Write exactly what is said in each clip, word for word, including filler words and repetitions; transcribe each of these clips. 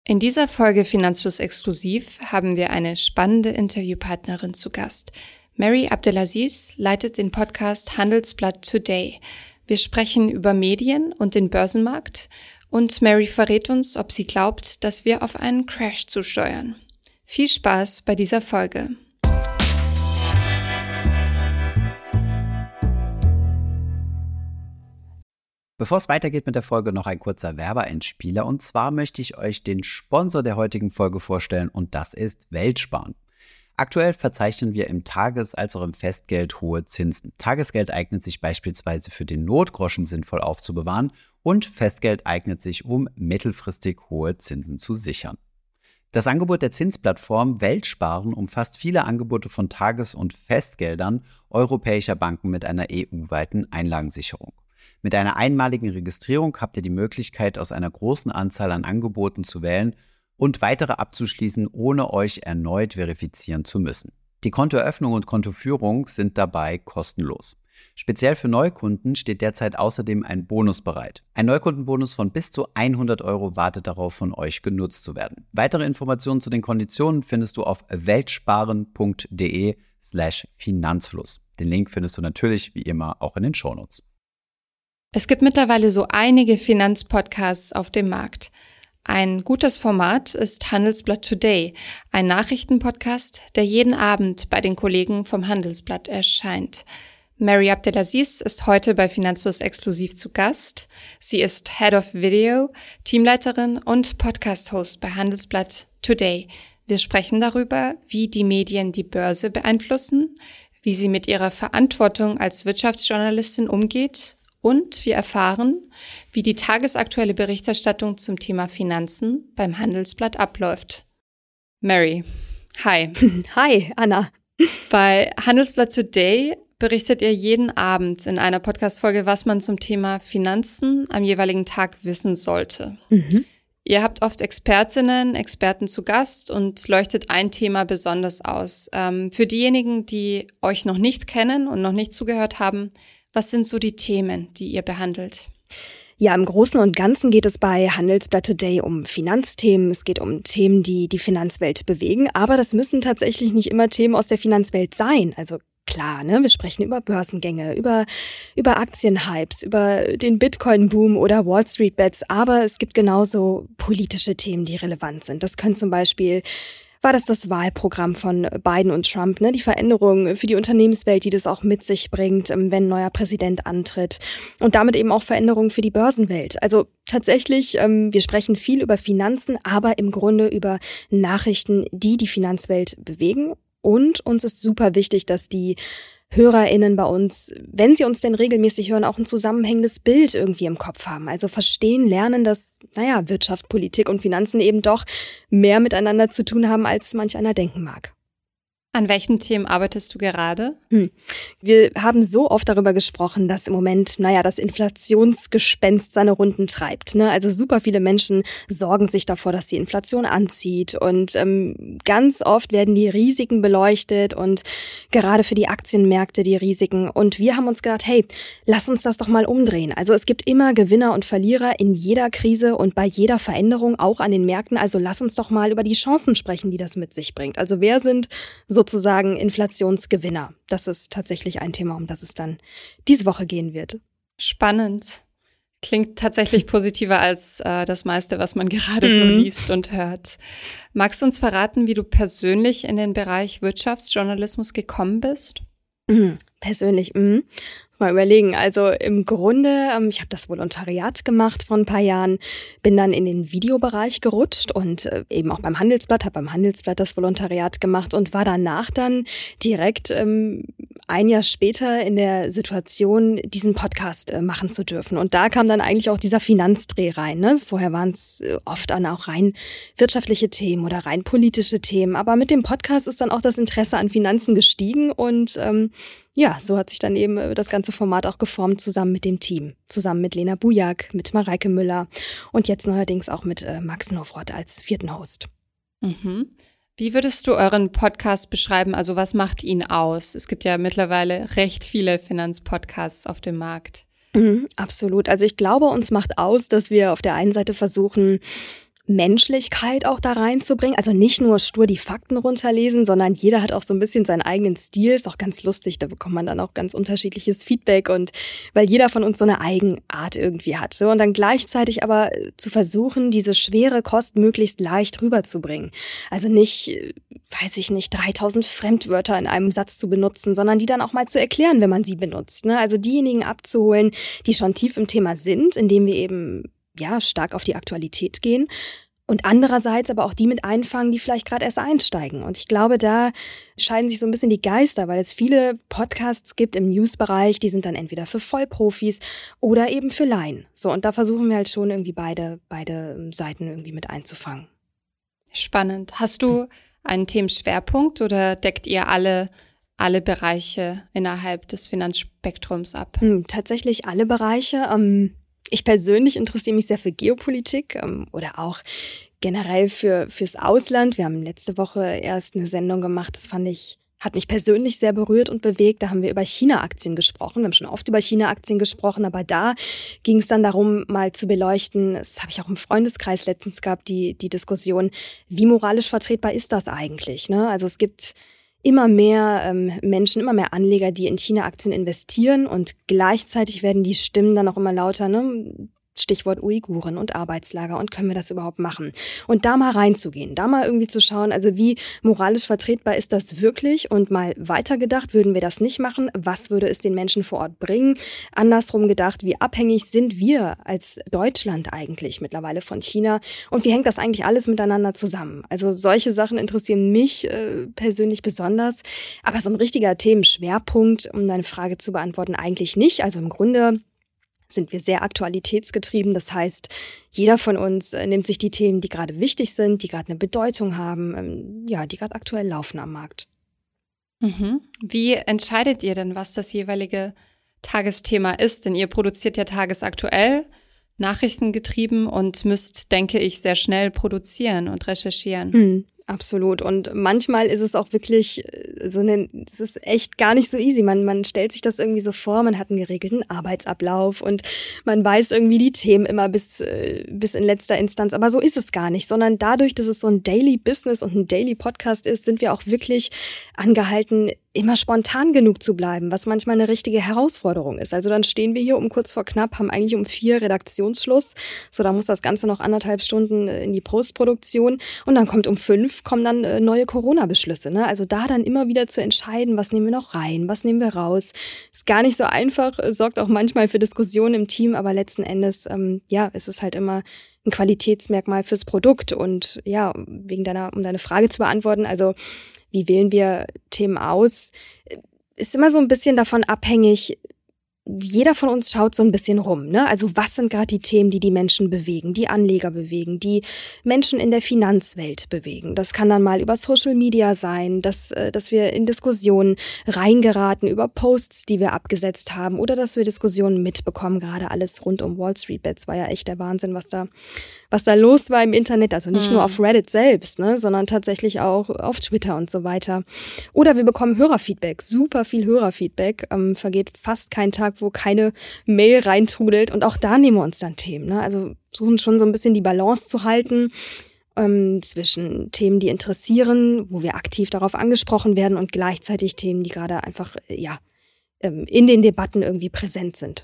In dieser Folge Finanzfluss exklusiv haben wir eine spannende Interviewpartnerin zu Gast. Mary Abdelaziz leitet den Podcast Handelsblatt Today. Wir sprechen über Medien und den Börsenmarkt und Mary verrät uns, ob sie glaubt, dass wir auf einen Crash zusteuern. Viel Spaß bei dieser Folge. Bevor es weitergeht mit der Folge, noch ein kurzer Werbeeinspieler. Und zwar möchte ich euch den Sponsor der heutigen Folge vorstellen und das ist Weltsparen. Aktuell verzeichnen wir im Tages- als auch im Festgeld hohe Zinsen. Tagesgeld eignet sich beispielsweise für den Notgroschen sinnvoll aufzubewahren und Festgeld eignet sich, um mittelfristig hohe Zinsen zu sichern. Das Angebot der Zinsplattform Weltsparen umfasst viele Angebote von Tages- und Festgeldern europäischer Banken mit einer E U-weiten Einlagensicherung. Mit einer einmaligen Registrierung habt ihr die Möglichkeit, aus einer großen Anzahl an Angeboten zu wählen und weitere abzuschließen, ohne euch erneut verifizieren zu müssen. Die Kontoeröffnung und Kontoführung sind dabei kostenlos. Speziell für Neukunden steht derzeit außerdem ein Bonus bereit. Ein Neukundenbonus von bis zu hundert Euro wartet darauf, von euch genutzt zu werden. Weitere Informationen zu den Konditionen findest du auf weltsparen.de slash Finanzfluss. Den Link findest du natürlich wie immer auch in den Shownotes. Es gibt mittlerweile so einige Finanzpodcasts auf dem Markt. Ein gutes Format ist Handelsblatt Today, ein Nachrichtenpodcast, der jeden Abend bei den Kollegen vom Handelsblatt erscheint. Mary Abdelaziz ist heute bei Finanzfluss exklusiv zu Gast. Sie ist Head of Video, Teamleiterin und Podcast-Host bei Handelsblatt Today. Wir sprechen darüber, wie die Medien die Börse beeinflussen, wie sie mit ihrer Verantwortung als Wirtschaftsjournalistin umgeht und wir erfahren, wie die tagesaktuelle Berichterstattung zum Thema Finanzen beim Handelsblatt abläuft. Mary, hi. Hi, Anna. Bei Handelsblatt Today berichtet ihr jeden Abend in einer Podcast-Folge, was man zum Thema Finanzen am jeweiligen Tag wissen sollte. Mhm. Ihr habt oft Expertinnen, Experten zu Gast und leuchtet ein Thema besonders aus. Ähm, für diejenigen, die euch noch nicht kennen und noch nicht zugehört haben, was sind so die Themen, die ihr behandelt? Ja, im Großen und Ganzen geht es bei Handelsblatt Today um Finanzthemen. Es geht um Themen, die die Finanzwelt bewegen. Aber das müssen tatsächlich nicht immer Themen aus der Finanzwelt sein. Also klar, ne, wir sprechen über Börsengänge, über, über Aktienhypes, über den Bitcoin-Boom oder Wall Street-Bets. Aber es gibt genauso politische Themen, die relevant sind. Das können zum Beispiel war das das Wahlprogramm von Biden und Trump, ne? Die Veränderung für die Unternehmenswelt, die das auch mit sich bringt, wenn ein neuer Präsident antritt. Und damit eben auch Veränderungen für die Börsenwelt. Also tatsächlich, ähm, wir sprechen viel über Finanzen, aber im Grunde über Nachrichten, die die Finanzwelt bewegen. Und uns ist super wichtig, dass die HörerInnen bei uns, wenn sie uns denn regelmäßig hören, auch ein zusammenhängendes Bild irgendwie im Kopf haben. Also verstehen, lernen, dass, naja, Wirtschaft, Politik und Finanzen eben doch mehr miteinander zu tun haben, als manch einer denken mag. An welchen Themen arbeitest du gerade? Hm. Wir haben so oft darüber gesprochen, dass im Moment, naja, das Inflationsgespenst seine Runden treibt. Ne? Also super viele Menschen sorgen sich davor, dass die Inflation anzieht. Und ähm, ganz oft werden die Risiken beleuchtet und gerade für die Aktienmärkte die Risiken. Und wir haben uns gedacht, hey, lass uns das doch mal umdrehen. Also es gibt immer Gewinner und Verlierer in jeder Krise und bei jeder Veränderung, auch an den Märkten. Also lass uns doch mal über die Chancen sprechen, die das mit sich bringt. Also wer sind so sozusagen Inflationsgewinner. Das ist tatsächlich ein Thema, um das es dann diese Woche gehen wird. Spannend. Klingt tatsächlich positiver als äh, das meiste, was man gerade mhm. so liest und hört. Magst du uns verraten, wie du persönlich in den Bereich Wirtschaftsjournalismus gekommen bist? Mhm. Persönlich, mhm. Mal überlegen. Also im Grunde, ähm, ich habe das Volontariat gemacht vor ein paar Jahren, bin dann in den Videobereich gerutscht und äh, eben auch beim Handelsblatt, habe beim Handelsblatt das Volontariat gemacht und war danach dann direkt ähm, ein Jahr später in der Situation, diesen Podcast äh, machen zu dürfen. Und da kam dann eigentlich auch dieser Finanzdreh rein. Ne? Vorher waren es äh, oft dann auch rein wirtschaftliche Themen oder rein politische Themen. Aber mit dem Podcast ist dann auch das Interesse an Finanzen gestiegen und ähm, ja, so hat sich dann eben das ganze Format auch geformt, zusammen mit dem Team. Zusammen mit Lena Bujak, mit Mareike Müller und jetzt neuerdings auch mit äh, Max Nowroth als vierten Host. Mhm. Wie würdest du euren Podcast beschreiben? Also was macht ihn aus? Es gibt ja mittlerweile recht viele Finanzpodcasts auf dem Markt. Mhm, absolut. Also ich glaube, uns macht aus, dass wir auf der einen Seite versuchen, Menschlichkeit auch da reinzubringen. Also nicht nur stur die Fakten runterlesen, sondern jeder hat auch so ein bisschen seinen eigenen Stil. Ist auch ganz lustig, da bekommt man dann auch ganz unterschiedliches Feedback und weil jeder von uns so eine Eigenart irgendwie hat. So, und dann gleichzeitig aber zu versuchen, diese schwere Kost möglichst leicht rüberzubringen. Also nicht, weiß ich nicht, dreitausend Fremdwörter in einem Satz zu benutzen, sondern die dann auch mal zu erklären, wenn man sie benutzt. Ne? Also diejenigen abzuholen, die schon tief im Thema sind, indem wir eben ja, stark auf die Aktualität gehen und andererseits aber auch die mit einfangen, die vielleicht gerade erst einsteigen. Und ich glaube, da scheiden sich so ein bisschen die Geister, weil es viele Podcasts gibt im News-Bereich, die sind dann entweder für Vollprofis oder eben für Laien. So, und da versuchen wir halt schon irgendwie beide, beide Seiten irgendwie mit einzufangen. Spannend. Hast du einen Themenschwerpunkt oder deckt ihr alle alle Bereiche innerhalb des Finanzspektrums ab? Hm, tatsächlich alle Bereiche. Ähm, Ich persönlich interessiere mich sehr für Geopolitik ähm, oder auch generell für fürs Ausland. Wir haben letzte Woche erst eine Sendung gemacht, das fand ich, hat mich persönlich sehr berührt und bewegt. Da haben wir über China-Aktien gesprochen. Wir haben schon oft über China-Aktien gesprochen, aber da ging es dann darum, mal zu beleuchten, das habe ich auch im Freundeskreis letztens gehabt, die, die Diskussion, wie moralisch vertretbar ist das eigentlich? Ne? Also es gibt immer mehr ähm, Menschen, immer mehr Anleger, die in China-Aktien investieren und gleichzeitig werden die Stimmen dann auch immer lauter, ne? Stichwort Uiguren und Arbeitslager und können wir das überhaupt machen? Und da mal reinzugehen, da mal irgendwie zu schauen, also wie moralisch vertretbar ist das wirklich und mal weitergedacht, würden wir das nicht machen? Was würde es den Menschen vor Ort bringen? Andersrum gedacht, wie abhängig sind wir als Deutschland eigentlich mittlerweile von China und wie hängt das eigentlich alles miteinander zusammen? Also solche Sachen interessieren mich äh, persönlich besonders, aber so ein richtiger Themenschwerpunkt, um deine Frage zu beantworten, eigentlich nicht. Also im Grunde sind wir sehr aktualitätsgetrieben. Das heißt, jeder von uns äh, nimmt sich die Themen, die gerade wichtig sind, die gerade eine Bedeutung haben, ähm, ja, die gerade aktuell laufen am Markt. Mhm. Wie entscheidet ihr denn, was das jeweilige Tagesthema ist? Denn ihr produziert ja tagesaktuell, nachrichtengetrieben und müsst, denke ich, sehr schnell produzieren und recherchieren. Mhm. Absolut. Und manchmal ist es auch wirklich so eine, es ist echt gar nicht so easy. Man, man stellt sich das irgendwie so vor, man hat einen geregelten Arbeitsablauf und man weiß irgendwie die Themen immer bis, bis in letzter Instanz. Aber so ist es gar nicht, sondern dadurch, dass es so ein Daily Business und ein Daily Podcast ist, sind wir auch wirklich angehalten, immer spontan genug zu bleiben, was manchmal eine richtige Herausforderung ist. Also dann stehen wir hier um kurz vor knapp, haben eigentlich um vier Redaktionsschluss. So, da muss das Ganze noch anderthalb Stunden in die Postproduktion und dann kommt um fünf, kommen dann äh, neue Corona-Beschlüsse. Ne? Also da dann immer wieder zu entscheiden, was nehmen wir noch rein, was nehmen wir raus. Ist gar nicht so einfach, sorgt auch manchmal für Diskussionen im Team, aber letzten Endes, ähm, ja, ist es halt immer ein Qualitätsmerkmal fürs Produkt. Und ja, wegen deiner, um deine Frage zu beantworten, also wie wählen wir Themen aus, ist immer so ein bisschen davon abhängig. Jeder von uns schaut so ein bisschen rum, ne? Also was sind gerade die Themen, die die Menschen bewegen, die Anleger bewegen, die Menschen in der Finanzwelt bewegen. Das kann dann mal über Social Media sein, dass, dass wir in Diskussionen reingeraten über Posts, die wir abgesetzt haben oder dass wir Diskussionen mitbekommen. Gerade alles rund um Wall Street Bets war ja echt der Wahnsinn, was da was da los war im Internet. Also nicht mhm. nur auf Reddit selbst, ne, sondern tatsächlich auch auf Twitter und so weiter. Oder wir bekommen Hörerfeedback, super viel Hörerfeedback. Ähm, vergeht fast kein Tag, wo keine Mail reintrudelt. Und auch da nehmen wir uns dann Themen. Ne? Also versuchen schon so ein bisschen die Balance zu halten ähm, zwischen Themen, die interessieren, wo wir aktiv darauf angesprochen werden und gleichzeitig Themen, die gerade einfach ja ähm, in den Debatten irgendwie präsent sind.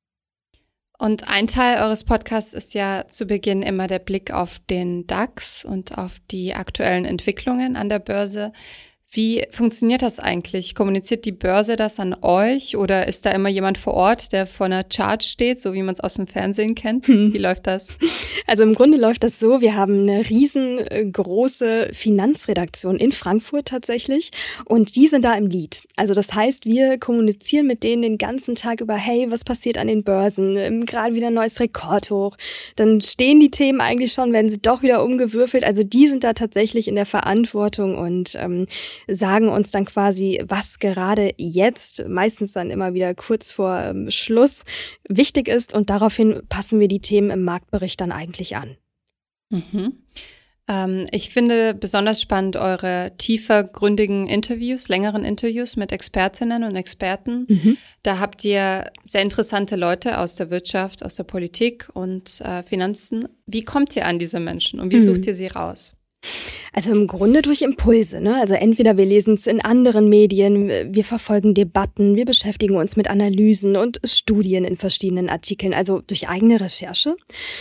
Und ein Teil eures Podcasts ist ja zu Beginn immer der Blick auf den DAX und auf die aktuellen Entwicklungen an der Börse. Wie funktioniert das eigentlich? Kommuniziert die Börse das an euch oder ist da immer jemand vor Ort, der vor einer Chart steht, so wie man es aus dem Fernsehen kennt? Hm. Wie läuft das? Also im Grunde läuft das so, wir haben eine riesengroße Finanzredaktion in Frankfurt tatsächlich und die sind da im Lead. Also das heißt, wir kommunizieren mit denen den ganzen Tag über, hey, was passiert an den Börsen? Gerade wieder ein neues Rekordhoch. Dann stehen die Themen eigentlich schon, werden sie doch wieder umgewürfelt. Also die sind da tatsächlich in der Verantwortung und ähm, sagen uns dann quasi, was gerade jetzt, meistens dann immer wieder kurz vor ähm, Schluss, wichtig ist und daraufhin passen wir die Themen im Marktbericht dann eigentlich an. Mhm. Ähm, ich finde besonders spannend eure tiefergründigen Interviews, längeren Interviews mit Expertinnen und Experten. Mhm. Da habt ihr sehr interessante Leute aus der Wirtschaft, aus der Politik und äh, Finanzen. Wie kommt ihr an diese Menschen und wie mhm. sucht ihr sie raus? Also im Grunde durch Impulse, ne? Also entweder wir lesen es in anderen Medien, wir verfolgen Debatten, wir beschäftigen uns mit Analysen und Studien in verschiedenen Artikeln, also durch eigene Recherche.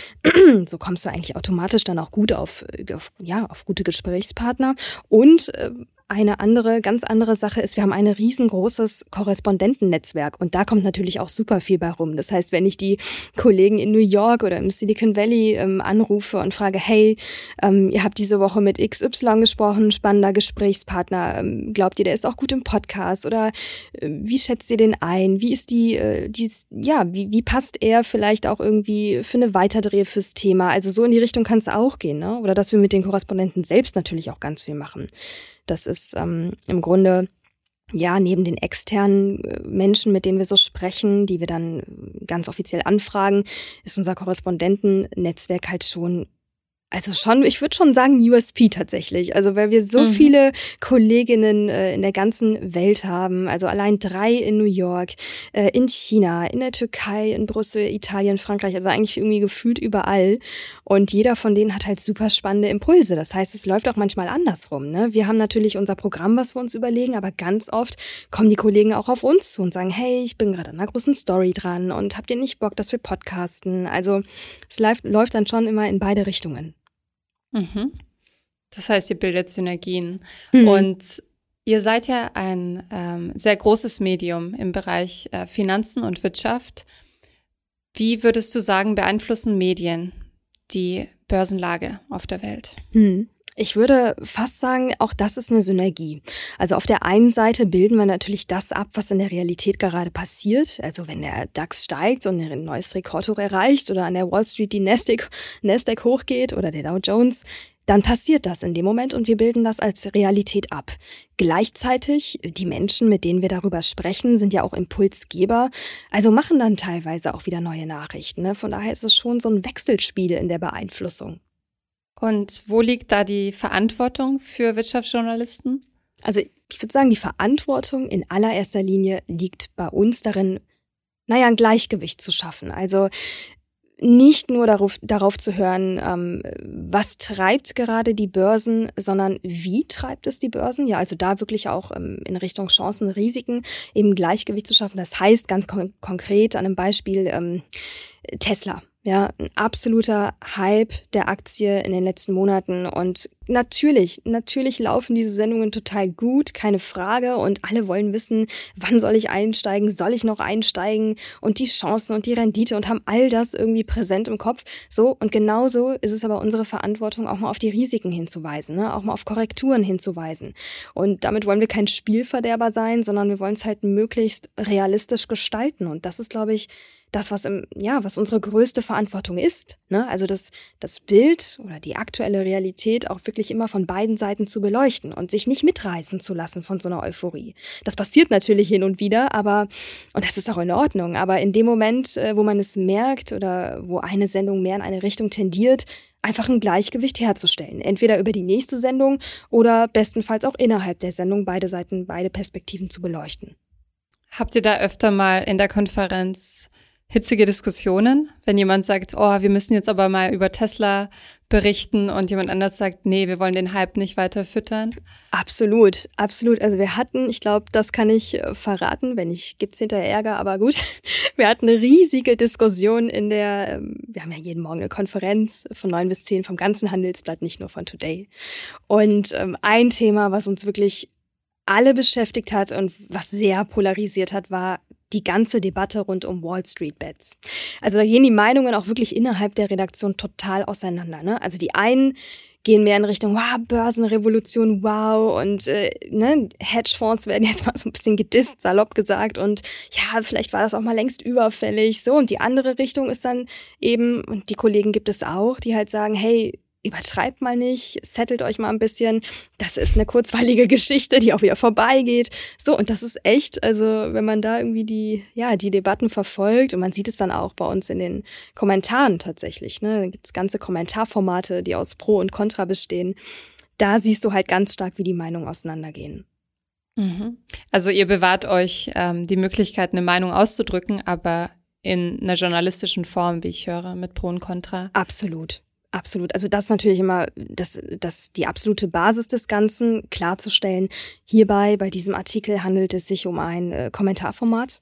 So kommst du eigentlich automatisch dann auch gut auf, auf ja, auf gute Gesprächspartner. Und äh, eine andere, ganz andere Sache ist, wir haben ein riesengroßes Korrespondentennetzwerk und da kommt natürlich auch super viel bei rum. Das heißt, wenn ich die Kollegen in New York oder im Silicon Valley ähm, anrufe und frage, hey, ähm, ihr habt diese Woche mit X Y gesprochen, spannender Gesprächspartner, ähm, glaubt ihr, der ist auch gut im Podcast oder äh, wie schätzt ihr den ein? Wie ist die, äh, die ja, wie, wie passt er vielleicht auch irgendwie für eine Weiterdreh fürs Thema? Also so in die Richtung kann es auch gehen, ne? Oder dass wir mit den Korrespondenten selbst natürlich auch ganz viel machen. Das ist ähm, im Grunde, ja, neben den externen Menschen, mit denen wir so sprechen, die wir dann ganz offiziell anfragen, ist unser Korrespondentennetzwerk halt schon, also schon, ich würde schon sagen U S P tatsächlich. Also weil wir so mhm. viele Kolleginnen äh, in der ganzen Welt haben, also allein drei in New York, äh, in China, in der Türkei, in Brüssel, Italien, Frankreich, also eigentlich irgendwie gefühlt überall. Und jeder von denen hat halt super spannende Impulse. Das heißt, es läuft auch manchmal andersrum, ne? Wir haben natürlich unser Programm, was wir uns überlegen, aber ganz oft kommen die Kollegen auch auf uns zu und sagen, hey, ich bin gerade an einer großen Story dran und habt ihr nicht Bock, dass wir podcasten? Also es läuft, läuft dann schon immer in beide Richtungen. Mhm. Das heißt, ihr bildet Synergien. Mhm. Und ihr seid ja ein ähm, sehr großes Medium im Bereich äh, Finanzen und Wirtschaft. Wie würdest du sagen, beeinflussen Medien die Börsenlage auf der Welt? Mhm. Ich würde fast sagen, auch das ist eine Synergie. Also auf der einen Seite bilden wir natürlich das ab, was in der Realität gerade passiert. Also wenn der DAX steigt und ein neues Rekordhoch erreicht oder an der Wall Street die Nasdaq, Nasdaq hochgeht oder der Dow Jones, dann passiert das in dem Moment und wir bilden das als Realität ab. Gleichzeitig, die Menschen, mit denen wir darüber sprechen, sind ja auch Impulsgeber, also machen dann teilweise auch wieder neue Nachrichten, ne? Von daher ist es schon so ein Wechselspiel in der Beeinflussung. Und wo liegt da die Verantwortung für Wirtschaftsjournalisten? Also ich würde sagen, die Verantwortung in allererster Linie liegt bei uns darin, naja, ein Gleichgewicht zu schaffen. Also nicht nur darauf, darauf zu hören, ähm, was treibt gerade die Börsen, sondern wie treibt es die Börsen? Ja, also da wirklich auch ähm, in Richtung Chancen, Risiken eben Gleichgewicht zu schaffen. Das heißt ganz kon- konkret an einem Beispiel ähm, Tesla. Ja, ein absoluter Hype der Aktie in den letzten Monaten und natürlich, natürlich laufen diese Sendungen total gut, keine Frage und alle wollen wissen, wann soll ich einsteigen, soll ich noch einsteigen und die Chancen und die Rendite und haben all das irgendwie präsent im Kopf. So und genauso ist es aber unsere Verantwortung, auch mal auf die Risiken hinzuweisen, ne? Auch mal auf Korrekturen hinzuweisen und damit wollen wir kein Spielverderber sein, sondern wir wollen es halt möglichst realistisch gestalten und das ist, glaube ich, das, was im, ja, was unsere größte Verantwortung ist, ne? Also das, das Bild oder die aktuelle Realität auch wirklich immer von beiden Seiten zu beleuchten und sich nicht mitreißen zu lassen von so einer Euphorie. Das passiert natürlich hin und wieder, aber, und das ist auch in Ordnung, aber in dem Moment, wo man es merkt oder wo eine Sendung mehr in eine Richtung tendiert, einfach ein Gleichgewicht herzustellen. Entweder über die nächste Sendung oder bestenfalls auch innerhalb der Sendung beide Seiten, beide Perspektiven zu beleuchten. Habt ihr da öfter mal in der Konferenz hitzige Diskussionen, wenn jemand sagt, oh, wir müssen jetzt aber mal über Tesla berichten und jemand anders sagt, nee, wir wollen den Hype nicht weiter füttern? Absolut, absolut. Also wir hatten, ich glaube, das kann ich verraten, wenn nicht, gibt's hinterher Ärger, aber gut. Wir hatten eine riesige Diskussion in der, wir haben ja jeden Morgen eine Konferenz von neun bis zehn vom ganzen Handelsblatt, nicht nur von Today. Und ähm, ein Thema, was uns wirklich alle beschäftigt hat und was sehr polarisiert hat, war die ganze Debatte rund um Wall Street Bets. Also da gehen die Meinungen auch wirklich innerhalb der Redaktion total auseinander, ne? Also die einen gehen mehr in Richtung, wow, Börsenrevolution, wow, und äh, ne, Hedgefonds werden jetzt mal so ein bisschen gedisst, salopp gesagt, und ja, vielleicht war das auch mal längst überfällig, so. Und die andere Richtung ist dann eben, und die Kollegen gibt es auch, die halt sagen, hey, übertreibt mal nicht, settelt euch mal ein bisschen. Das ist eine kurzweilige Geschichte, die auch wieder vorbeigeht. So, und das ist echt, also wenn man da irgendwie die, ja, die Debatten verfolgt, und man sieht es dann auch bei uns in den Kommentaren tatsächlich, ne, da gibt es ganze Kommentarformate, die aus Pro und Contra bestehen. Da siehst du halt ganz stark, wie die Meinungen auseinandergehen. Mhm. Also ihr bewahrt euch ähm, die Möglichkeit, eine Meinung auszudrücken, aber in einer journalistischen Form, wie ich höre, mit Pro und Contra. Absolut. Absolut. Also das ist natürlich immer das, das die absolute Basis des Ganzen, klarzustellen. Hierbei, bei diesem Artikel, handelt es sich um ein äh, Kommentarformat.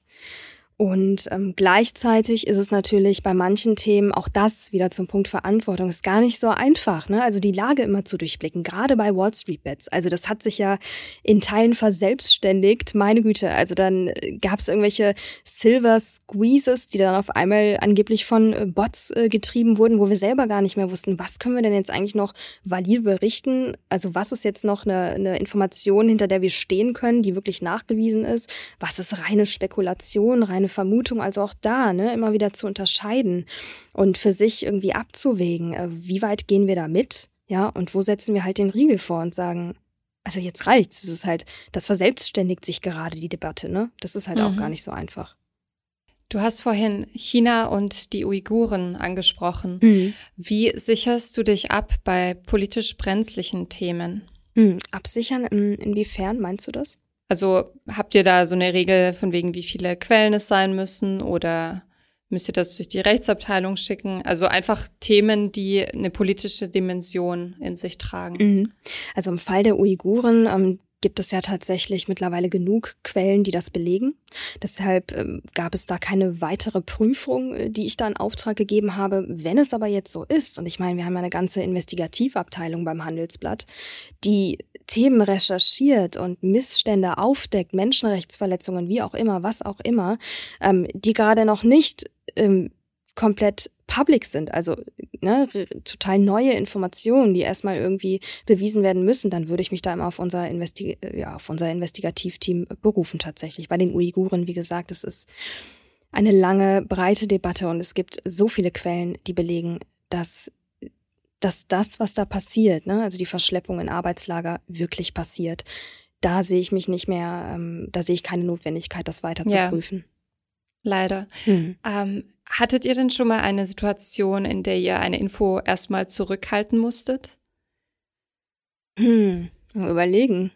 Und ähm, gleichzeitig ist es natürlich bei manchen Themen, auch das wieder zum Punkt Verantwortung, ist gar nicht so einfach, ne? Also die Lage immer zu durchblicken, gerade bei Wall Street Bets. Also das hat sich ja in Teilen verselbstständigt, meine Güte. Also dann gab es irgendwelche Silver Squeezes, die dann auf einmal angeblich von äh, Bots äh, getrieben wurden, wo wir selber gar nicht mehr wussten, was können wir denn jetzt eigentlich noch valide berichten? Also was ist jetzt noch eine, eine Information, hinter der wir stehen können, die wirklich nachgewiesen ist? Was ist reine Spekulation, reine Vermutung, also auch da, ne, immer wieder zu unterscheiden und für sich irgendwie abzuwägen, äh, wie weit gehen wir da mit, ja, und wo setzen wir halt den Riegel vor und sagen, also jetzt reicht's, das ist halt, das verselbstständigt sich gerade, die Debatte, ne, das ist halt mhm. auch gar nicht so einfach. Du hast vorhin China und die Uiguren angesprochen. Mhm. Wie sicherst du dich ab bei politisch brenzlichen Themen? Mhm. Absichern, in, inwiefern meinst du das? Also habt ihr da so eine Regel von wegen, wie viele Quellen es sein müssen, oder müsst ihr das durch die Rechtsabteilung schicken? Also einfach Themen, die eine politische Dimension in sich tragen. Mhm. Also im Fall der Uiguren ähm, gibt es ja tatsächlich mittlerweile genug Quellen, die das belegen. Deshalb ähm, gab es da keine weitere Prüfung, die ich da in Auftrag gegeben habe. Wenn es aber jetzt so ist, und ich meine, wir haben ja eine ganze Investigativabteilung beim Handelsblatt, die Themen recherchiert und Missstände aufdeckt, Menschenrechtsverletzungen, wie auch immer, was auch immer, ähm, die gerade noch nicht ähm, komplett public sind, also ne, total neue Informationen, die erstmal irgendwie bewiesen werden müssen, dann würde ich mich da immer auf unser, Investi- ja, auf unser Investigativteam berufen tatsächlich. Bei den Uiguren, wie gesagt, es ist eine lange, breite Debatte und es gibt so viele Quellen, die belegen, dass dass das, was da passiert, ne, also die Verschleppung in Arbeitslager, wirklich passiert. Da sehe ich mich nicht mehr, ähm, da sehe ich keine Notwendigkeit, das weiter ja, zu prüfen. Leider. Mhm. Ähm, hattet ihr denn schon mal eine Situation, in der ihr eine Info erstmal zurückhalten musstet? Hm, mal überlegen.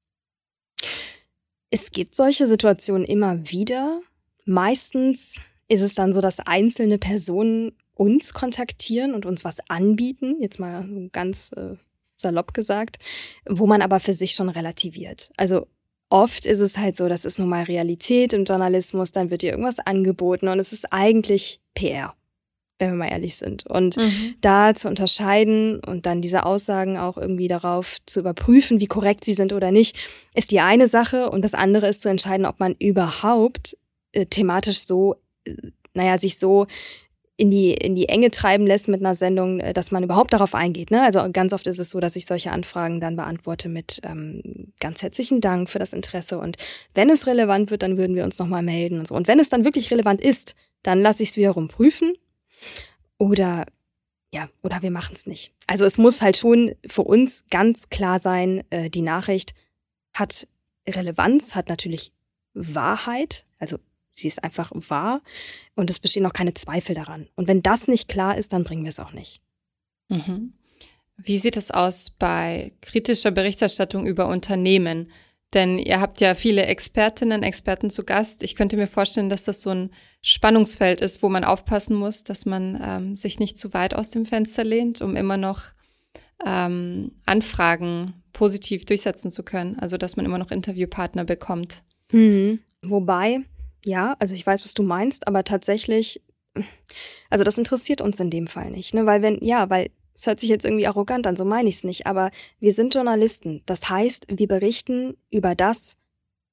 Es gibt solche Situationen immer wieder. Meistens ist es dann so, dass einzelne Personen uns kontaktieren und uns was anbieten, jetzt mal ganz äh, salopp gesagt, wo man aber für sich schon relativiert. Also oft ist es halt so, das ist nun mal Realität im Journalismus, dann wird dir irgendwas angeboten und es ist eigentlich P R, wenn wir mal ehrlich sind. Und mhm. da zu unterscheiden und dann diese Aussagen auch irgendwie darauf zu überprüfen, wie korrekt sie sind oder nicht, ist die eine Sache. Und das andere ist zu entscheiden, ob man überhaupt äh, thematisch so, äh, naja, sich so in die, in die Enge treiben lässt mit einer Sendung, dass man überhaupt darauf eingeht. Ne? Also ganz oft ist es so, dass ich solche Anfragen dann beantworte mit ähm, ganz herzlichen Dank für das Interesse. Und wenn es relevant wird, dann würden wir uns nochmal melden und so. Und wenn es dann wirklich relevant ist, dann lasse ich es wiederum prüfen. Oder ja, oder wir machen es nicht. Also es muss halt schon für uns ganz klar sein, äh, die Nachricht hat Relevanz, hat natürlich Wahrheit, also sie ist einfach wahr und es bestehen auch keine Zweifel daran. Und wenn das nicht klar ist, dann bringen wir es auch nicht. Mhm. Wie sieht es aus bei kritischer Berichterstattung über Unternehmen? Denn ihr habt ja viele Expertinnen, Experten zu Gast. Ich könnte mir vorstellen, dass das so ein Spannungsfeld ist, wo man aufpassen muss, dass man ähm, sich nicht zu weit aus dem Fenster lehnt, um immer noch ähm, Anfragen positiv durchsetzen zu können. Also dass man immer noch Interviewpartner bekommt. Mhm. Wobei, ja, also ich weiß, was du meinst, aber tatsächlich, also das interessiert uns in dem Fall nicht, ne? Weil wenn, ja, weil es hört sich jetzt irgendwie arrogant an, so meine ich es nicht, aber wir sind Journalisten. Das heißt, wir berichten über das,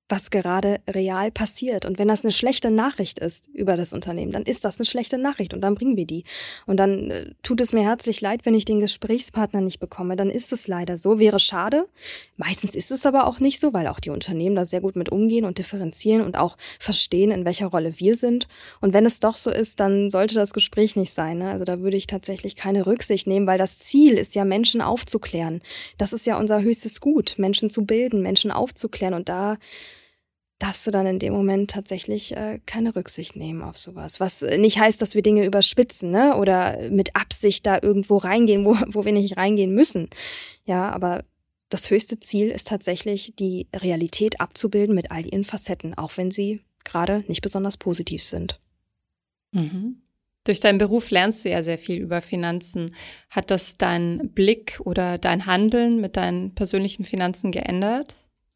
was gerade real passiert. Und wenn das eine schlechte Nachricht ist über das Unternehmen, dann ist das eine schlechte Nachricht und dann bringen wir die. Und dann äh, tut es mir herzlich leid, wenn ich den Gesprächspartner nicht bekomme. Dann ist es leider so, wäre schade. Meistens ist es aber auch nicht so, weil auch die Unternehmen da sehr gut mit umgehen und differenzieren und auch verstehen, in welcher Rolle wir sind. Und wenn es doch so ist, dann sollte das Gespräch nicht sein, ne? Also da würde ich tatsächlich keine Rücksicht nehmen, weil das Ziel ist ja, Menschen aufzuklären. Das ist ja unser höchstes Gut, Menschen zu bilden, Menschen aufzuklären. Und da darfst du dann in dem Moment tatsächlich äh, keine Rücksicht nehmen auf sowas. Was nicht heißt, dass wir Dinge überspitzen, ne? Oder mit Absicht da irgendwo reingehen, wo, wo wir nicht reingehen müssen. Ja, aber das höchste Ziel ist tatsächlich, die Realität abzubilden mit all ihren Facetten, auch wenn sie gerade nicht besonders positiv sind. Mhm. Durch deinen Beruf lernst du ja sehr viel über Finanzen. Hat das deinen Blick oder dein Handeln mit deinen persönlichen Finanzen geändert?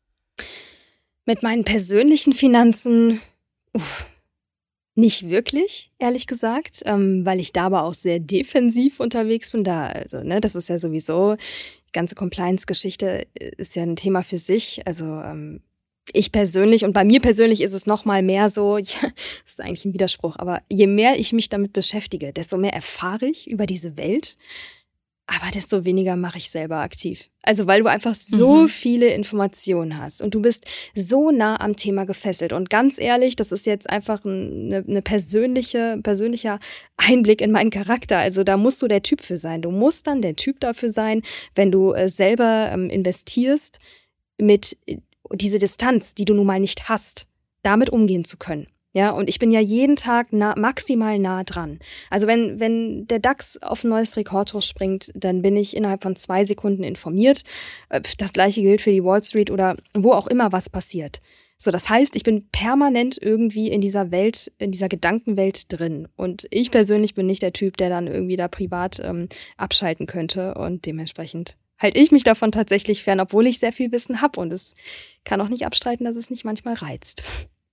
Mit meinen persönlichen Finanzen, uff, nicht wirklich, ehrlich gesagt, ähm, weil ich da aber auch sehr defensiv unterwegs bin. Da, also, ne, das ist ja sowieso, die ganze Compliance-Geschichte ist ja ein Thema für sich. Also ähm, ich persönlich und bei mir persönlich ist es noch mal mehr so, ja, das ist eigentlich ein Widerspruch, aber je mehr ich mich damit beschäftige, desto mehr erfahre ich über diese Welt. Aber desto weniger mache ich selber aktiv. Also weil du einfach so mhm. viele Informationen hast und du bist so nah am Thema gefesselt. Und ganz ehrlich, das ist jetzt einfach eine, eine persönliche, persönlicher Einblick in meinen Charakter. Also da musst du der Typ für sein. Du musst dann der Typ dafür sein, wenn du äh, selber ähm, investierst, mit äh, diese Distanz, die du nun mal nicht hast, damit umgehen zu können. Ja, und ich bin ja jeden Tag nah, maximal nah dran. Also wenn, wenn der DAX auf ein neues Rekordhoch springt, dann bin ich innerhalb von zwei Sekunden informiert. Das Gleiche gilt für die Wall Street oder wo auch immer was passiert. So, das heißt, ich bin permanent irgendwie in dieser Welt, in dieser Gedankenwelt drin. Und ich persönlich bin nicht der Typ, der dann irgendwie da privat ähm, abschalten könnte. Und dementsprechend halte ich mich davon tatsächlich fern, obwohl ich sehr viel Wissen habe. Und es kann auch nicht abstreiten, dass es nicht manchmal reizt.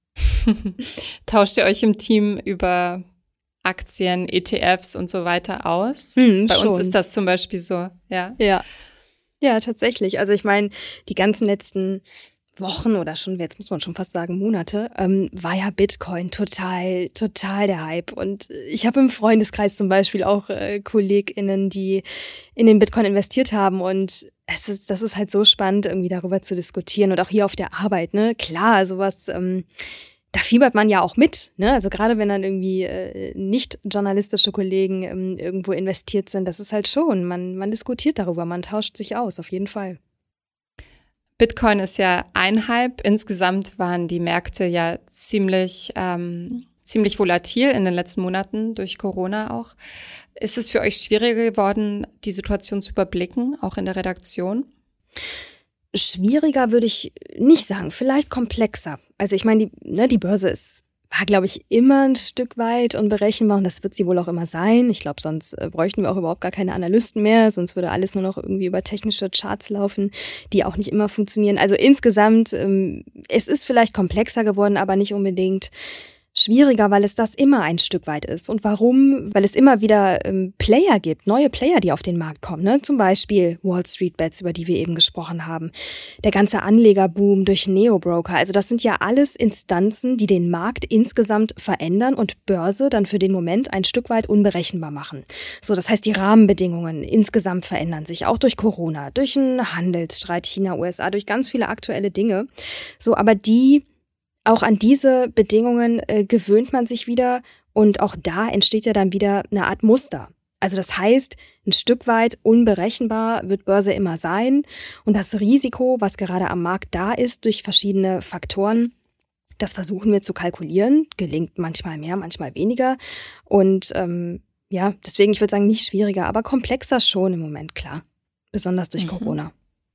Tauscht ihr euch im Team über Aktien, E T Fs und so weiter aus? Hm, Bei schon. uns ist das zum Beispiel so, ja. Ja, ja, tatsächlich. Also ich meine, die ganzen letzten Wochen oder schon, jetzt muss man schon fast sagen Monate, ähm, war ja Bitcoin total, total der Hype. Und ich habe im Freundeskreis zum Beispiel auch äh, KollegInnen, die in den Bitcoin investiert haben und es ist, das ist halt so spannend, irgendwie darüber zu diskutieren und auch hier auf der Arbeit, ne? Klar, sowas, ähm, da fiebert man ja auch mit, ne? Also gerade wenn dann irgendwie äh, nicht journalistische Kollegen ähm, irgendwo investiert sind, das ist halt schon, man, man diskutiert darüber, man tauscht sich aus, auf jeden Fall. Bitcoin ist ja ein Hype. Insgesamt waren die Märkte ja ziemlich, ähm, ziemlich volatil in den letzten Monaten durch Corona auch. Ist es für euch schwieriger geworden, die Situation zu überblicken, auch in der Redaktion? Schwieriger würde ich nicht sagen, vielleicht komplexer. Also ich meine, die, ne, die Börse ist, war, glaube ich, immer ein Stück weit unberechenbar und das wird sie wohl auch immer sein. Ich glaube, sonst äh, bräuchten wir auch überhaupt gar keine Analysten mehr, sonst würde alles nur noch irgendwie über technische Charts laufen, die auch nicht immer funktionieren. Also insgesamt, ähm, es ist vielleicht komplexer geworden, aber nicht unbedingt schwieriger, weil es das immer ein Stück weit ist. Und warum? Weil es immer wieder ähm, Player gibt, neue Player, die auf den Markt kommen. Ne? Zum Beispiel Wall Street Bets, über die wir eben gesprochen haben. Der ganze Anlegerboom durch Neobroker. Also das sind ja alles Instanzen, die den Markt insgesamt verändern und Börse dann für den Moment ein Stück weit unberechenbar machen. So, das heißt, die Rahmenbedingungen insgesamt verändern sich, auch durch Corona, durch einen Handelsstreit China-U S A, durch ganz viele aktuelle Dinge. So, aber die Auch an diese Bedingungen äh, gewöhnt man sich wieder und auch da entsteht ja dann wieder eine Art Muster. Also das heißt, ein Stück weit unberechenbar wird Börse immer sein und das Risiko, was gerade am Markt da ist durch verschiedene Faktoren, das versuchen wir zu kalkulieren, gelingt manchmal mehr, manchmal weniger und ähm, ja, deswegen, ich würde sagen, nicht schwieriger, aber komplexer schon im Moment, klar, besonders durch mhm. Corona.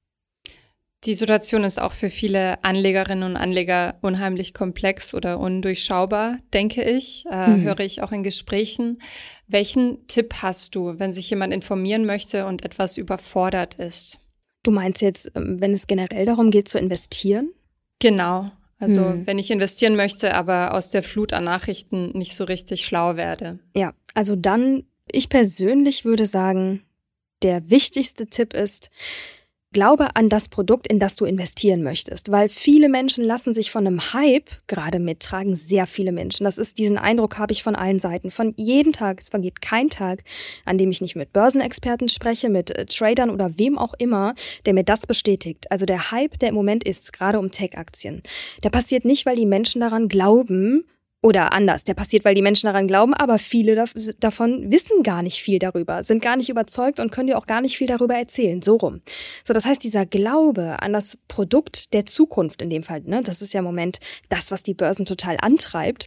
Die Situation ist auch für viele Anlegerinnen und Anleger unheimlich komplex oder undurchschaubar, denke ich, äh, mhm. höre ich auch in Gesprächen. Welchen Tipp hast du, wenn sich jemand informieren möchte und etwas überfordert ist? Du meinst jetzt, wenn es generell darum geht, zu investieren? Genau. Also mhm. wenn ich investieren möchte, aber aus der Flut an Nachrichten nicht so richtig schlau werde. Ja, also dann, ich persönlich würde sagen, der wichtigste Tipp ist, Glaube an das Produkt, in das du investieren möchtest, weil viele Menschen lassen sich von einem Hype gerade mittragen, sehr viele Menschen. Das ist, diesen Eindruck habe ich von allen Seiten, von jedem Tag. Es vergeht kein Tag, an dem ich nicht mit Börsenexperten spreche, mit äh, Tradern oder wem auch immer, der mir das bestätigt. Also der Hype, der im Moment ist, gerade um Tech-Aktien, der passiert nicht, weil die Menschen daran glauben. Oder anders, der passiert, weil die Menschen daran glauben, aber viele davon wissen gar nicht viel darüber, sind gar nicht überzeugt und können dir auch gar nicht viel darüber erzählen, so rum. So, das heißt, dieser Glaube an das Produkt der Zukunft in dem Fall, ne, das ist ja im Moment das, was die Börsen total antreibt,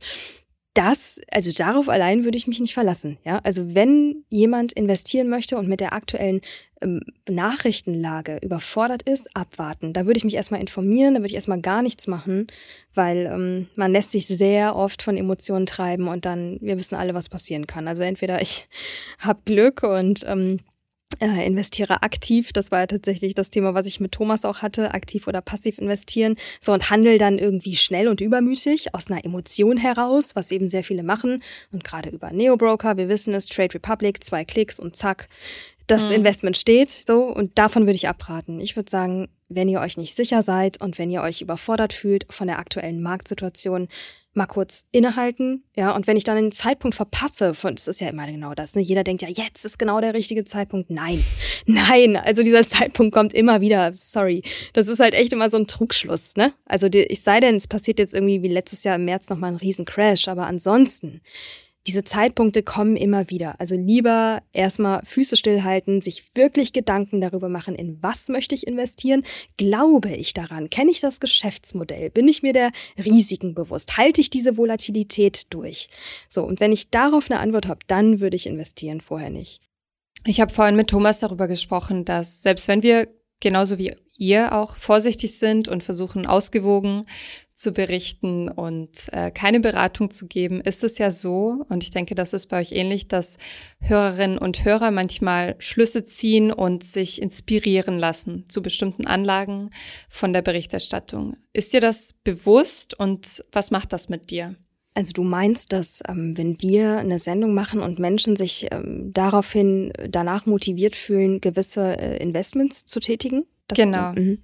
das, also darauf allein würde ich mich nicht verlassen. Ja, also wenn jemand investieren möchte und mit der aktuellen ähm, Nachrichtenlage überfordert ist, abwarten. Da würde ich mich erstmal informieren, da würde ich erstmal gar nichts machen, weil ähm, man lässt sich sehr oft von Emotionen treiben und dann, wir wissen alle, was passieren kann. Also entweder ich habe Glück und ähm, Äh, investiere aktiv, das war ja tatsächlich das Thema, was ich mit Thomas auch hatte, aktiv oder passiv investieren, so und handel dann irgendwie schnell und übermütig aus einer Emotion heraus, was eben sehr viele machen und gerade über Neo-Broker, wir wissen es, Trade Republic, zwei Klicks und zack, das mhm. Investment steht, so, und davon würde ich abraten. Ich würde sagen, wenn ihr euch nicht sicher seid und wenn ihr euch überfordert fühlt von der aktuellen Marktsituation, mal kurz innehalten, ja, und wenn ich dann den Zeitpunkt verpasse, von, das ist ja immer genau das, ne, jeder denkt ja, jetzt ist genau der richtige Zeitpunkt, nein, nein, also dieser Zeitpunkt kommt immer wieder, sorry, das ist halt echt immer so ein Trugschluss, ne, also die, ich sei denn, es passiert jetzt irgendwie wie letztes Jahr im März nochmal ein riesen Crash, aber ansonsten, diese Zeitpunkte kommen immer wieder. Also lieber erstmal Füße stillhalten, sich wirklich Gedanken darüber machen, in was möchte ich investieren? Glaube ich daran? Kenne ich das Geschäftsmodell? Bin ich mir der Risiken bewusst? Halte ich diese Volatilität durch? So, und wenn ich darauf eine Antwort habe, dann würde ich investieren, vorher nicht. Ich habe vorhin mit Thomas darüber gesprochen, dass selbst wenn wir genauso wie ihr auch vorsichtig sind und versuchen ausgewogen zu berichten und äh, keine Beratung zu geben, ist es ja so, und ich denke, das ist bei euch ähnlich, dass Hörerinnen und Hörer manchmal Schlüsse ziehen und sich inspirieren lassen zu bestimmten Anlagen von der Berichterstattung. Ist dir das bewusst und was macht das mit dir? Also du meinst, dass ähm, wenn wir eine Sendung machen und Menschen sich ähm, daraufhin danach motiviert fühlen, gewisse äh, Investments zu tätigen? Das, genau. Äh,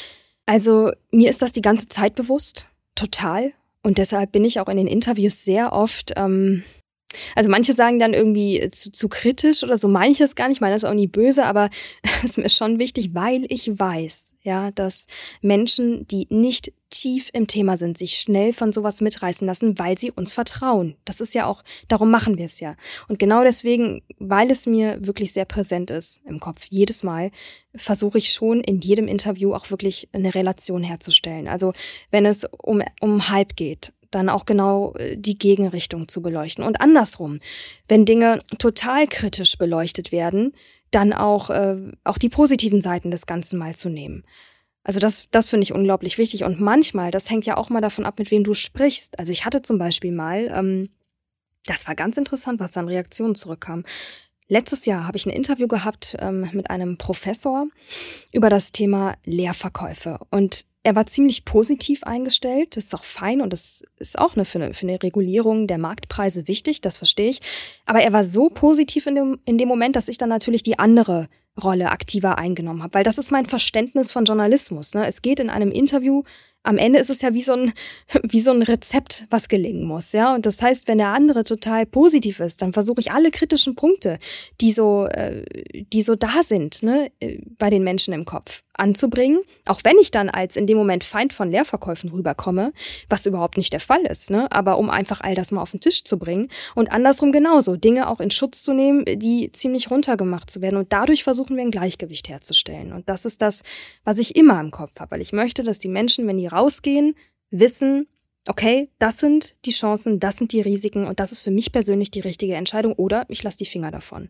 Also mir ist das die ganze Zeit bewusst, total. Und deshalb bin ich auch in den Interviews sehr oft, ähm, also manche sagen dann irgendwie zu, zu kritisch oder so, meine ich es gar nicht, meine das auch nie böse, aber es ist mir schon wichtig, weil ich weiß, ja, dass Menschen, die nicht tief im Thema sind, sich schnell von sowas mitreißen lassen, weil sie uns vertrauen. Das ist ja auch, darum machen wir es ja. Und genau deswegen, weil es mir wirklich sehr präsent ist im Kopf, jedes Mal, versuche ich schon in jedem Interview auch wirklich eine Relation herzustellen. Also wenn es um, um Hype geht, dann auch genau die Gegenrichtung zu beleuchten. Und andersrum, wenn Dinge total kritisch beleuchtet werden, dann auch, äh, auch die positiven Seiten des Ganzen mal zu nehmen. Also das, das finde ich unglaublich wichtig. Und manchmal, das hängt ja auch mal davon ab, mit wem du sprichst. Also ich hatte zum Beispiel mal, ähm, das war ganz interessant, was da an Reaktionen zurückkam. Letztes Jahr habe ich ein Interview gehabt ähm, mit einem Professor über das Thema Leerverkäufe. Und er war ziemlich positiv eingestellt. Das ist auch fein und das ist auch eine, für, eine, für eine Regulierung der Marktpreise wichtig, das verstehe ich. Aber er war so positiv in dem, in dem Moment, dass ich dann natürlich die andere Rolle aktiver eingenommen habe. Weil das ist mein Verständnis von Journalismus. Ne? Es geht in einem Interview, am Ende ist es ja wie so ein, wie so ein Rezept, was gelingen muss, ja. Und das heißt, wenn der andere total positiv ist, dann versuche ich alle kritischen Punkte, die so, äh, die so da sind, ne, bei den Menschen im Kopf anzubringen. Auch wenn ich dann als in dem Moment Feind von Leerverkäufen rüberkomme, was überhaupt nicht der Fall ist, ne. Aber um einfach all das mal auf den Tisch zu bringen und andersrum genauso, Dinge auch in Schutz zu nehmen, die ziemlich runtergemacht zu werden. Und dadurch versuchen wir ein Gleichgewicht herzustellen. Und das ist das, was ich immer im Kopf habe, weil ich möchte, dass die Menschen, wenn die rausgehen, wissen, okay, das sind die Chancen, das sind die Risiken und das ist für mich persönlich die richtige Entscheidung oder ich lasse die Finger davon.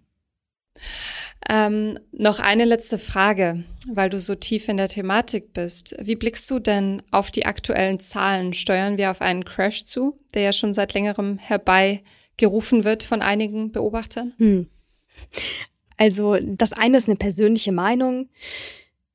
Ähm, noch eine letzte Frage, weil du so tief in der Thematik bist. Wie blickst du denn auf die aktuellen Zahlen? Steuern wir auf einen Crash zu, der ja schon seit längerem herbeigerufen wird von einigen Beobachtern? Hm. Also das eine ist eine persönliche Meinung.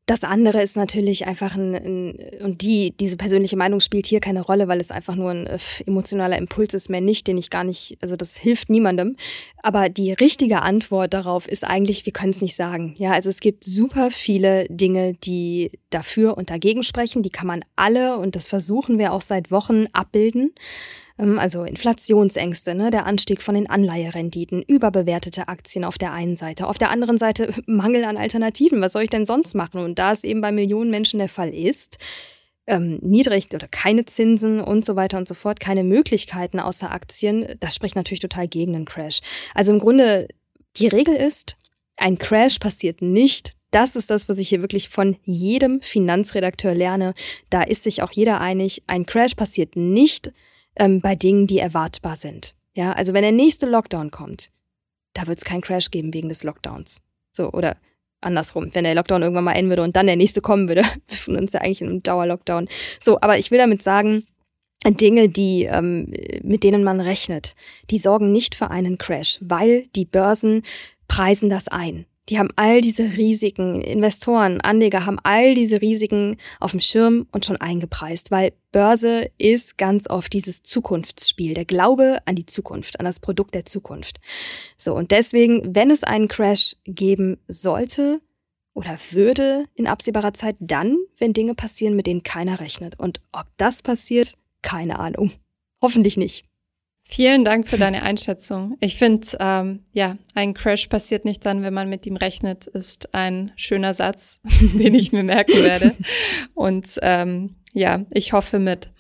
Das andere ist natürlich einfach ein, ein und die diese persönliche Meinung spielt hier keine Rolle, weil es einfach nur ein äh, emotionaler Impuls ist, mehr nicht, den ich gar nicht, also das hilft niemandem. Aber die richtige Antwort darauf ist eigentlich, wir können es nicht sagen. Ja, also es gibt super viele Dinge, die dafür und dagegen sprechen. Die kann man alle, und das versuchen wir auch seit Wochen, abbilden. Also Inflationsängste, ne, der Anstieg von den Anleiherenditen, überbewertete Aktien auf der einen Seite, auf der anderen Seite Mangel an Alternativen. Was soll ich denn sonst machen? Und da es eben bei Millionen Menschen der Fall ist, ähm, niedrig oder keine Zinsen und so weiter und so fort, keine Möglichkeiten außer Aktien, das spricht natürlich total gegen einen Crash. Also im Grunde, die Regel ist, ein Crash passiert nicht. Das ist das, was ich hier wirklich von jedem Finanzredakteur lerne. Da ist sich auch jeder einig, ein Crash passiert nicht ähm, bei Dingen, die erwartbar sind. Ja, also wenn der nächste Lockdown kommt, da wird es keinen Crash geben wegen des Lockdowns. So, oder andersrum, wenn der Lockdown irgendwann mal enden würde und dann der nächste kommen würde. Wir befinden uns ja eigentlich in einem Dauerlockdown. So, aber ich will damit sagen, Dinge, die ähm, mit denen man rechnet, die sorgen nicht für einen Crash, weil die Börsen preisen das ein. Die haben all diese Risiken, Investoren, Anleger haben all diese Risiken auf dem Schirm und schon eingepreist, weil Börse ist ganz oft dieses Zukunftsspiel, der Glaube an die Zukunft, an das Produkt der Zukunft. So, und deswegen, wenn es einen Crash geben sollte oder würde in absehbarer Zeit, dann, wenn Dinge passieren, mit denen keiner rechnet. Und ob das passiert, keine Ahnung. Hoffentlich nicht. Vielen Dank für deine Einschätzung. Ich finde, ähm, ja, ein Crash passiert nicht dann, wenn man mit ihm rechnet, ist ein schöner Satz, den ich mir merken werde. Und ähm, ja, ich hoffe mit.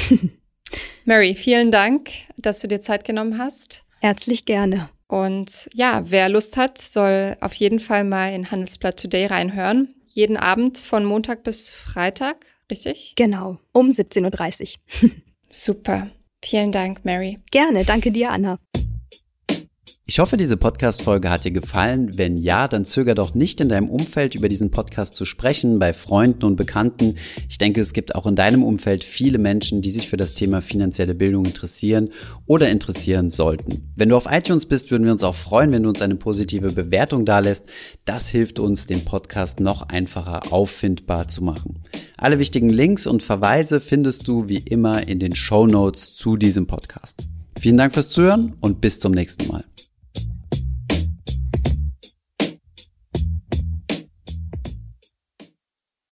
Mary, vielen Dank, dass du dir Zeit genommen hast. Herzlich gerne. Und ja, wer Lust hat, soll auf jeden Fall mal in Handelsblatt Today reinhören. Jeden Abend von Montag bis Freitag, richtig? Genau, um siebzehn Uhr dreißig. Super. Vielen Dank, Mary. Gerne, danke dir, Anna. Ich hoffe, diese Podcast-Folge hat dir gefallen. Wenn ja, dann zöger doch nicht, in deinem Umfeld über diesen Podcast zu sprechen, bei Freunden und Bekannten. Ich denke, es gibt auch in deinem Umfeld viele Menschen, die sich für das Thema finanzielle Bildung interessieren oder interessieren sollten. Wenn du auf iTunes bist, würden wir uns auch freuen, wenn du uns eine positive Bewertung dalässt. Das hilft uns, den Podcast noch einfacher auffindbar zu machen. Alle wichtigen Links und Verweise findest du wie immer in den Shownotes zu diesem Podcast. Vielen Dank fürs Zuhören und bis zum nächsten Mal.